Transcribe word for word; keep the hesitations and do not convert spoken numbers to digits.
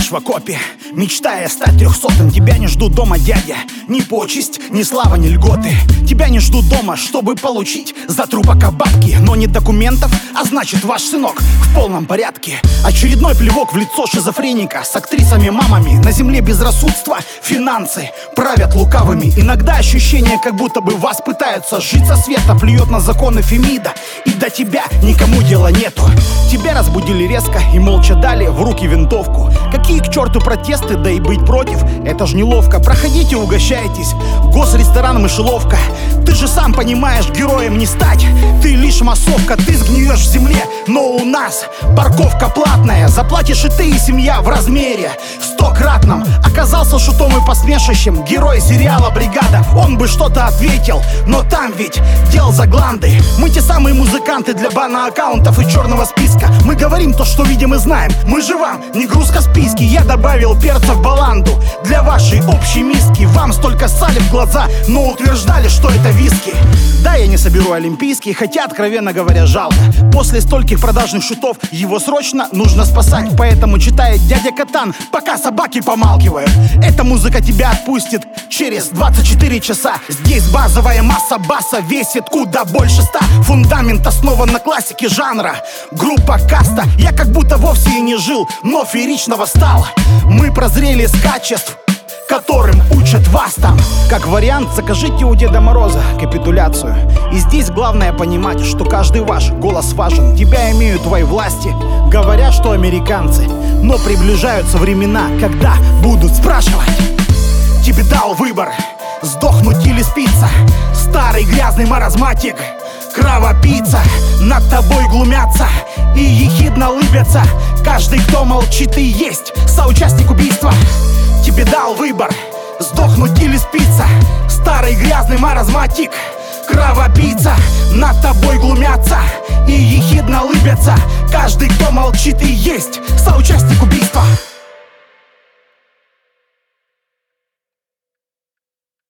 сидишь в окопе, мечтая стать трехсотым. Тебя не ждут дома, дядя, ни почесть, ни слава, ни льготы. Тебя не ждут дома, чтобы получить за трупака бабки. Но нет документов, а значит ваш сынок в полном порядке. Очередной плевок в лицо шизофреника с актрисами-мамами. На земле безрассудства финансы правят лукавыми. Иногда ощущение, как будто бы вас пытаются сжить со света. Плюет на законы Фемида, и до тебя никому дела нету. Тебя разбудили резко и молча дали в руки винтовку. Какие к черту протесты, да и быть против, это ж неловко. Проходите, угощайтесь, госресторан мышеловка. Ты же сам понимаешь, героем не стать. Ты лишь массовка, ты сгниешь в земле. Но у нас парковка платная. Заплатишь и ты, и семья в размере стократном. Оказался шутом и посмешищем герой сериала «Бригада». Он бы что-то ответил, но там ведь дел за гланды. Мы те самые музыканты для бана-аккаунтов и черного списка. Мы говорим то, что видим и знаем. Мы же вам не груз Каспийский. Я добавил перца в баланду для вашей общей миски. Вам столько ссали в глаза, но утверждали, что это виски. Да, я не соберу олимпийский, хотя, откровенно говоря, жалко. После стольких продажных шутов его срочно нужно спасать. Поэтому читает дядя Катан, пока собаки помалкивают. Эта музыка тебя отпустит через двадцать четыре часа. Здесь базовая масса баса весит куда больше ста. Фундамент основан на классике жанра. Группа Каста. Я как будто вовсе и не жил, но фееричного стал. Мы прозрели с качеств, которым учат вас там. Как вариант, закажите у Деда Мороза капитуляцию. И здесь главное понимать, что каждый ваш голос важен. Тебя имеют твои власти, говорят, что американцы. Но приближаются времена, когда будут спрашивать. Тебе дал выбор, сдохнуть или спиться. Старый грязный маразматик, кровопийца. Над тобой глумятся и ехидно улыбятся. Каждый, кто молчит, и есть соучастник убийства. Тебе дал выбор, сдохнуть или спиться. Старый грязный маразматик, кровопийца. Над тобой глумятся и ехидно улыбятся. Каждый, кто молчит, и есть соучастник убийства.